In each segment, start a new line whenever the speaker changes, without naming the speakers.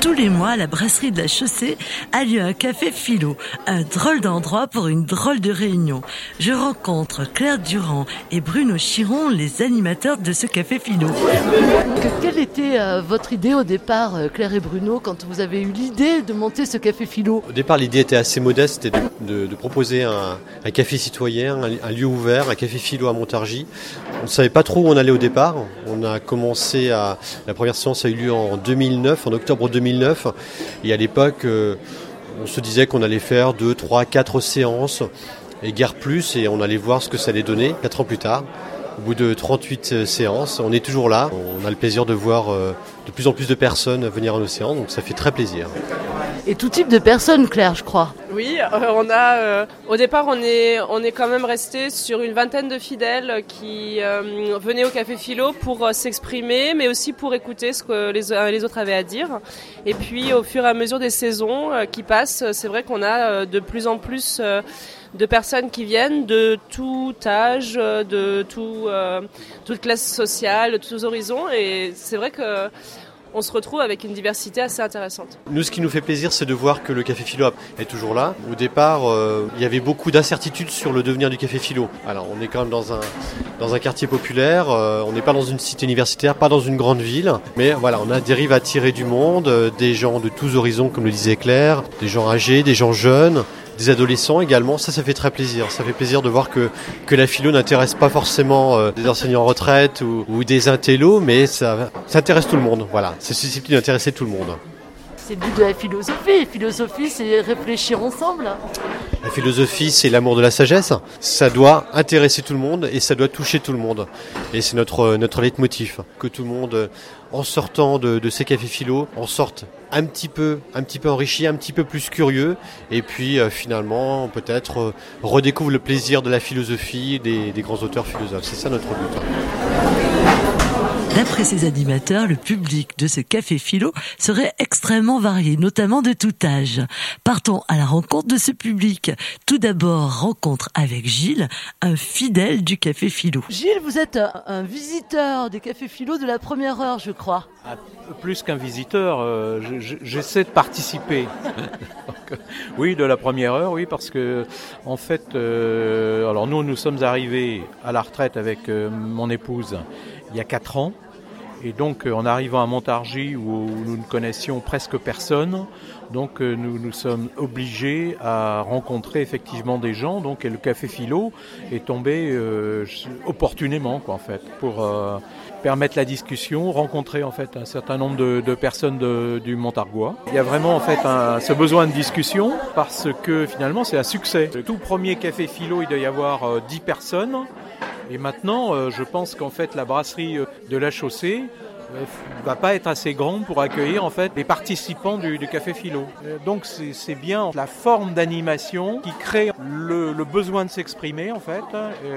Tous les mois, à la brasserie de la Chaussée a lieu un café philo, un drôle d'endroit pour une drôle de réunion. Je rencontre Claire Durand et Bruno Chiron, les animateurs de ce café philo. Quelle était votre idée au départ, Claire et Bruno, quand vous avez eu l'idée de monter ce café philo ?
Au départ, l'idée était assez modeste, c'était de proposer un café citoyen, un lieu ouvert, un café philo à Montargis. On ne savait pas trop où on allait au départ. On a commencé la première séance a eu lieu en 2009, en octobre 2009. Et à l'époque, on se disait qu'on allait faire 2, 3, 4 séances et guère plus. Et on allait voir ce que ça allait donner 4 ans plus tard. Au bout de 38 séances, on est toujours là. On a le plaisir de voir de plus en plus de personnes venir à nos séances, donc ça fait très plaisir.
Et tout type de personnes, Claire, je crois.
Oui, on a. Au départ, on est quand même resté sur une vingtaine de fidèles qui venaient au Café Philo pour s'exprimer, mais aussi pour écouter ce que les autres avaient à dire. Et puis, au fur et à mesure des saisons qui passent, c'est vrai qu'on a de plus en plus de personnes qui viennent de tout âge, de toute classe sociale, de tous horizons. Et c'est vrai que on se retrouve avec une diversité assez intéressante.
Nous, ce qui nous fait plaisir, c'est de voir que le Café Philo est toujours là. Au départ, il y avait beaucoup d'incertitudes sur le devenir du Café Philo. Alors, on est quand même dans un quartier populaire, on n'est pas dans une cité universitaire, pas dans une grande ville. Mais voilà, on arrive à attirer du monde, des gens de tous horizons, comme le disait Claire, des gens âgés, des gens jeunes, des adolescents également. Ça fait très plaisir. Ça fait plaisir de voir que la philo n'intéresse pas forcément des enseignants en retraite ou des intellos, mais ça intéresse tout le monde. Voilà, c'est susceptible d'intéresser tout le monde.
C'est le but de la philosophie. Philosophie, c'est réfléchir ensemble.
La philosophie, c'est l'amour de la sagesse. Ça doit intéresser tout le monde et ça doit toucher tout le monde. Et c'est notre leitmotiv. Que tout le monde, en sortant de ces cafés philo, en sorte un petit peu enrichi, un petit peu plus curieux. Et puis finalement, peut-être redécouvre le plaisir de la philosophie des grands auteurs philosophes. C'est ça notre but.
D'après ces animateurs, le public de ce café philo serait extrêmement varié, notamment de tout âge. Partons à la rencontre de ce public. Tout d'abord, rencontre avec Gilles, un fidèle du café philo. Gilles, vous êtes un visiteur des cafés philo de la première heure, je crois.
Plus qu'un visiteur, j'essaie de participer. Donc, oui, de la première heure, oui, parce que en fait, alors nous sommes arrivés à la retraite avec mon épouse il y a 4 ans. Et donc, en arrivant à Montargis, où nous ne connaissions presque personne, donc nous sommes obligés à rencontrer effectivement des gens. Donc, et le Café Philo est tombé opportunément, quoi, en fait, pour permettre la discussion, rencontrer en fait un certain nombre de personnes du Montargois. Il y a vraiment en fait ce besoin de discussion parce que finalement, c'est un succès. Le tout premier Café Philo, il doit y avoir 10 personnes. Et maintenant, je pense qu'en fait, la brasserie de la Chaussée va pas être assez grande pour accueillir en fait les participants du Café Philo. Donc c'est bien la forme d'animation qui crée le besoin de s'exprimer en fait.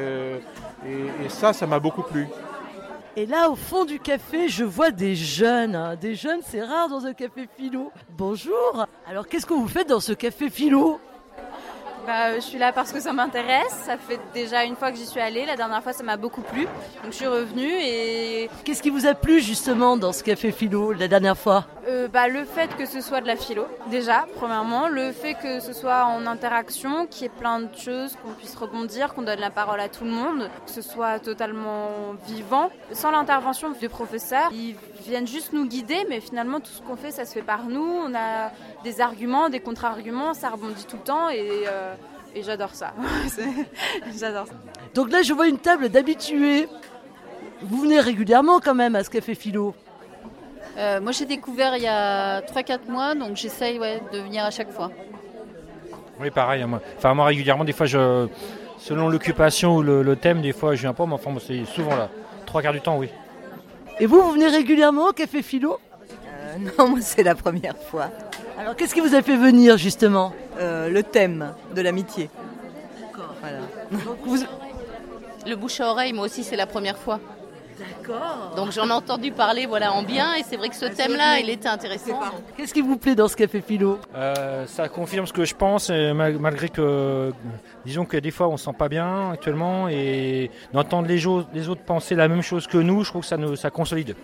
Et ça m'a beaucoup plu.
Et là, au fond du café, je vois des jeunes. Des jeunes, c'est rare dans un café philo. Bonjour. Alors, qu'est-ce que vous faites dans ce café philo ?
Je suis là parce que ça m'intéresse. Ça fait déjà une fois que j'y suis allée. La dernière fois, ça m'a beaucoup plu. Donc, je suis revenue et...
Qu'est-ce qui vous a plu, justement, dans ce café philo, la dernière fois ?
Le fait que ce soit de la philo, déjà, premièrement. Le fait que ce soit en interaction, qu'il y ait plein de choses, qu'on puisse rebondir, qu'on donne la parole à tout le monde, que ce soit totalement vivant. Sans l'intervention des professeurs, ils viennent juste nous guider, mais finalement, tout ce qu'on fait, ça se fait par nous. On a des arguments, des contre-arguments, ça rebondit tout le temps et j'adore ça. J'adore ça.
Donc là, je vois une table d'habitués. Vous venez régulièrement quand même à ce café philo ?
Moi, j'ai découvert il y a 3-4 mois, donc j'essaye de venir à chaque fois.
Oui, pareil. Moi, régulièrement, des fois, selon l'occupation ou le thème, des fois, je viens pas, mais enfin, c'est souvent là. 3/4 du temps, oui.
Et vous venez régulièrement au café philo ?
Non, moi, c'est la première fois.
Alors, qu'est-ce qui vous a fait venir, justement ?
Le thème de l'amitié.
D'accord.
Voilà.
Donc,
Le bouche à oreille, moi aussi, c'est la première fois.
D'accord.
Donc j'en ai entendu parler en bien et c'est vrai que ce thème-là, il était intéressant.
Qu'est-ce qui vous plaît dans ce café philo ?
Ça confirme ce que je pense, malgré que, disons que des fois on ne se sent pas bien actuellement et d'entendre les autres penser la même chose que nous, je trouve que ça consolide.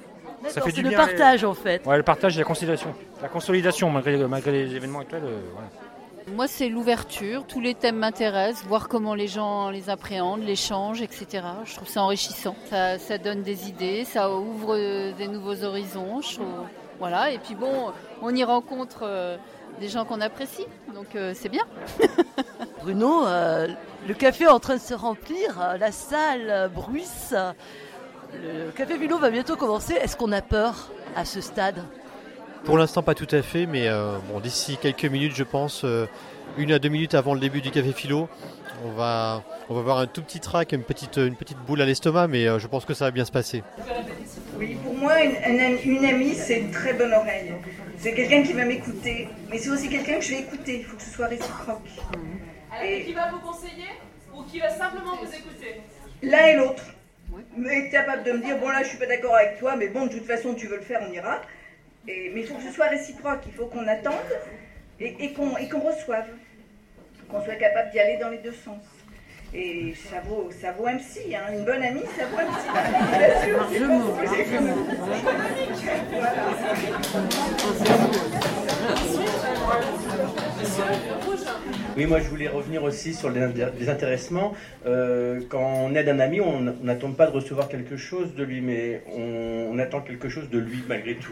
Ça fait
C'est
du
le
bien.
partage en fait.
Ouais, le partage et la consolidation. La consolidation malgré les événements actuels. Voilà.
Moi, c'est l'ouverture. Tous les thèmes m'intéressent. Voir comment les gens les appréhendent, l'échange, etc. Je trouve ça enrichissant. Ça donne des idées, ça ouvre des nouveaux horizons. Je trouve. Voilà. Et puis bon, on y rencontre des gens qu'on apprécie. Donc c'est bien.
Bruno, le café est en train de se remplir, la salle bruisse. Le café philo va bientôt commencer. Est-ce qu'on a peur à ce stade ?
Pour l'instant, pas tout à fait, mais d'ici quelques minutes, je pense, 1 à 2 minutes avant le début du café philo, on va avoir un tout petit trac, une petite boule à l'estomac, mais je pense que ça va bien se passer.
Oui, pour moi, une amie, c'est une très bonne oreille. C'est quelqu'un qui va m'écouter, mais c'est aussi quelqu'un que je vais écouter. Il faut que ce soit réciproque.
Et qui va vous conseiller ou qui va simplement vous écouter ?
L'un et l'autre. Mais être capable de me dire, bon là, je suis pas d'accord avec toi, mais bon, de toute façon, tu veux le faire, on ira. Mais il faut que ce soit réciproque. Il faut qu'on attende et qu'on reçoive. Qu'on soit capable d'y aller dans les deux sens. Et ça vaut un psy, hein. Une bonne amie, ça vaut un psy. Bien sûr.
Oui, moi je voulais revenir aussi sur les désintéressements. Quand on aide un ami, on n'attend pas de recevoir quelque chose de lui, mais on attend quelque chose de lui malgré tout.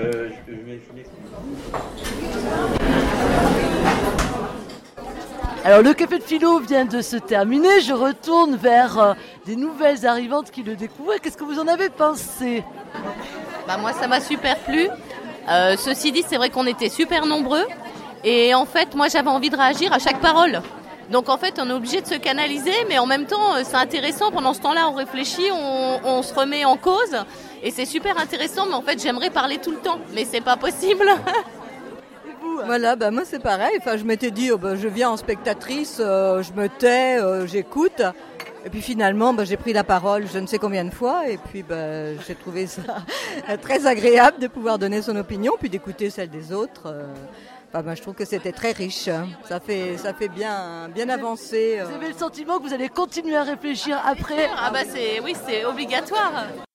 Alors le café de philo vient de se terminer. Je retourne vers des nouvelles arrivantes qui le découvrent. Qu'est-ce que vous en avez pensé ?
Moi, ça m'a super plu. Ceci dit, c'est vrai qu'on était super nombreux. Et en fait, moi, j'avais envie de réagir à chaque parole. Donc, en fait, on est obligé de se canaliser. Mais en même temps, c'est intéressant. Pendant ce temps-là, on réfléchit, on se remet en cause. Et c'est super intéressant. Mais en fait, j'aimerais parler tout le temps. Mais c'est pas possible.
Voilà, moi c'est pareil. Enfin, je m'étais dit, je viens en spectatrice, je me tais, j'écoute. Et puis finalement, j'ai pris la parole je ne sais combien de fois. Et puis j'ai trouvé ça très agréable de pouvoir donner son opinion, puis d'écouter celle des autres. Je trouve que c'était très riche. Ça fait bien avancer.
Vous avez le sentiment que vous allez continuer à réfléchir après ?
C'est obligatoire.